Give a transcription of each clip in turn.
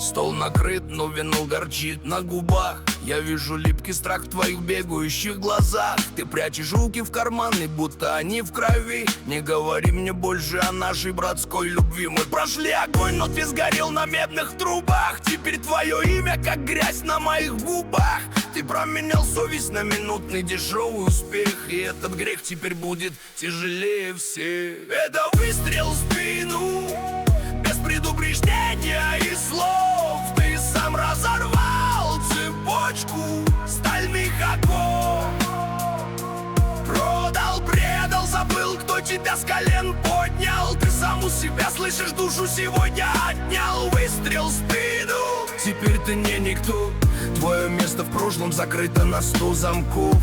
Стол накрыт, но вино горчит на губах. Я вижу липкий страх в твоих бегающих глазах. Ты прячешь руки в карманы, будто они в крови. Не говори мне больше о нашей братской любви. Мы прошли огонь, но ты сгорел на медных трубах. Теперь твое имя как грязь на моих губах. Ты променял совесть на минутный дешевый успех. И этот грех теперь будет тяжелее всех. Это выстрел в спину, без предупреждения и слов. Ты сам разорвал цепочку стальных оков. Продал, предал, забыл, кто тебя с колен поднял. Ты сам у себя слышишь, душу сегодня отнял. Выстрел в спину, теперь ты не никто. Твое место в прошлом закрыто на 100 замков.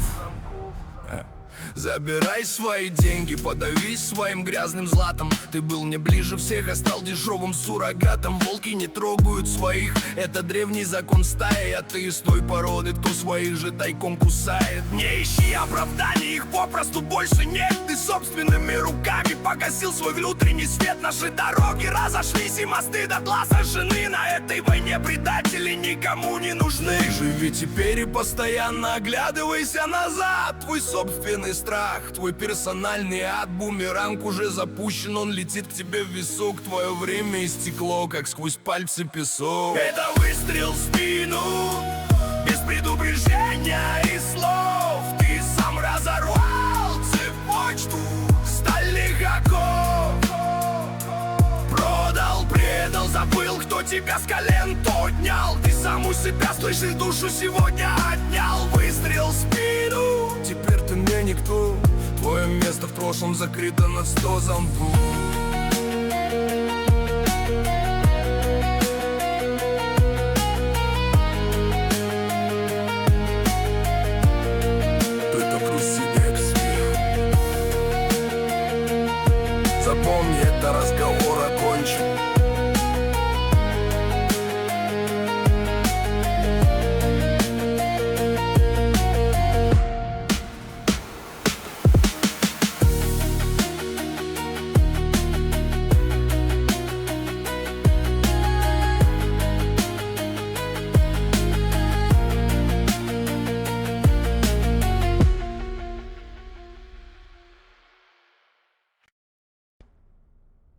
Забирай свои деньги, подавись своим грязным златом. Ты был мне ближе всех, а стал дешевым суррогатом. Волки не трогают своих, это древний закон стаи. А ты из той породы, кто своих же тайком кусает. Не ищи оправданий, их попросту больше нет. Ты собственными руками погасил свой внутренний свет. Наши дороги разошлись и мосты дотла сожжены. На этой войне предатели никому не нужны. Живи теперь и постоянно оглядывайся назад. Твой собственный страх, твой персональный ад. Бумеранг уже запущен, он летит к тебе в висок. Твое время истекло, как сквозь пальцы песок. Это выстрел в спину, без предупреждения и слов. Ты сам разорвал цепочку стальных оков. Продал, предал, забыл, кто тебя с колен поднял. Ты сам у себя слышишь, душу сегодня отнял. Выстрел в спину, теперь ты мне никто. Твое место в прошлом закрыто на 100 замков.